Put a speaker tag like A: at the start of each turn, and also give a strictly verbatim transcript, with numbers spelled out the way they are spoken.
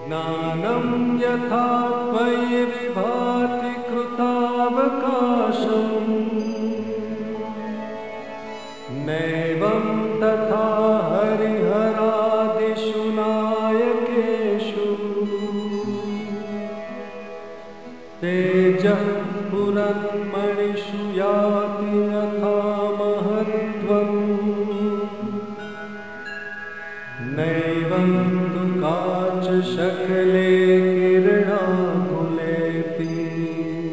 A: ज्ञानं यथा त्वयि विभाति कृतावकाशम् नैवं तथा हरिहरादिषु नायकेषु तेजः पुरन्मणिषु याति यथा महत्त्वम्